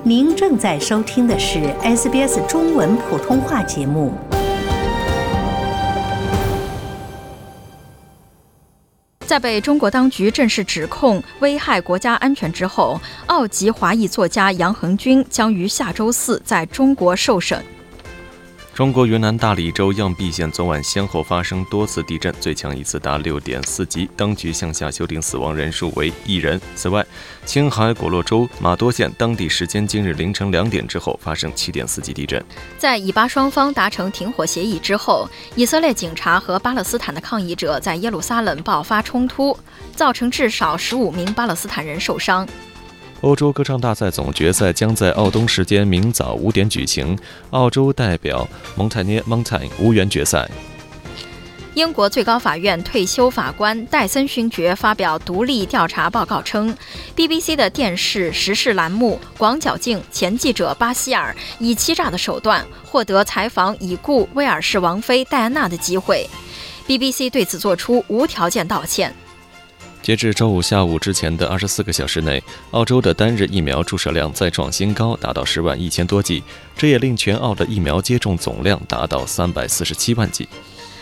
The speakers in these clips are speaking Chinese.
您正在收听的是 SBS 中文普通话节目。 在被中国当局正式指控危害国家安全之后，澳籍华裔作家杨恒军将于下周四在中国受审。 中国云南大理州漾濞县昨晚先后发生多次地震，最强一次达6.4级，当局向下修订死亡人数为1人。此外，青海果洛州玛多县当地时间今日凌晨2点之后发生7.4级地震。 在以巴双方达成停火协议之后，以色列警察和巴勒斯坦的抗议者在耶路撒冷爆发冲突，造成至少15名巴勒斯坦人受伤。 欧洲歌唱大赛总决赛将在澳东时间明早5点举行，澳洲代表蒙泰涅 Mountain 无缘决赛。 英国最高法院退休法官戴森勋爵发表独立调查报告称， BBC 的电视时事栏目《广角镜》前记者巴希尔以欺诈的手段获得采访已故威尔士王妃戴安娜的机会。 BBC 对此作出无条件道歉。 截至周五下午之前的24个小时内，澳洲的单日疫苗注射量再创新高，达到10万1000多剂，这也令全澳的疫苗接种总量达到347万剂。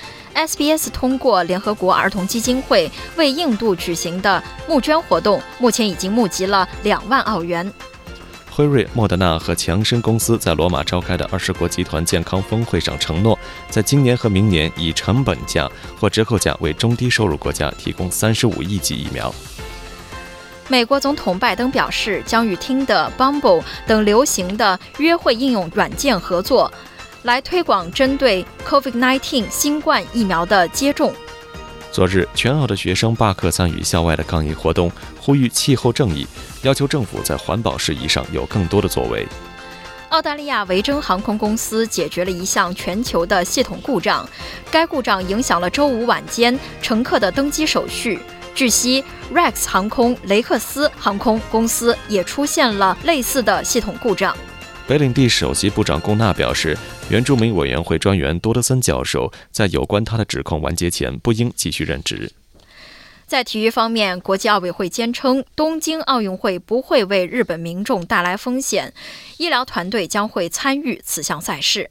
SBS 通过联合国儿童基金会为印度举行的募捐活动，目前已经募集了2万澳元。 辉瑞、莫德纳和强生公司在罗马召开的20国集团健康峰会上承诺，在今年和明年以成本价或折扣价为中低收入国家提供35亿剂疫苗。 美国总统拜登表示，将与Tinder、Bumble 等流行的约会应用软件合作，来推广针对 COVID-19 新冠疫苗的接种。 昨日，全澳的学生罢课参与校外的抗议活动，呼吁气候正义，要求政府在环保事宜上有更多的作为。 澳大利亚维珍航空公司解决了一项全球的系统故障，该故障影响了周五晚间乘客的登机手续。据悉 Rex 航空、雷克斯航空公司也出现了类似的系统故障。 北领地首席部长贡纳表示，原住民委员会专员多德森教授在有关他的指控完结前不应继续任职。 在体育方面，国际奥委会坚称东京奥运会不会为日本民众带来风险，医疗团队将会参与此项赛事。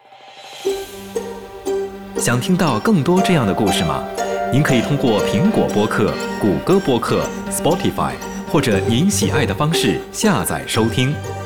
想听到更多这样的故事吗？您可以通过苹果播客、谷歌播客、Spotify 或者您喜爱的方式下载收听。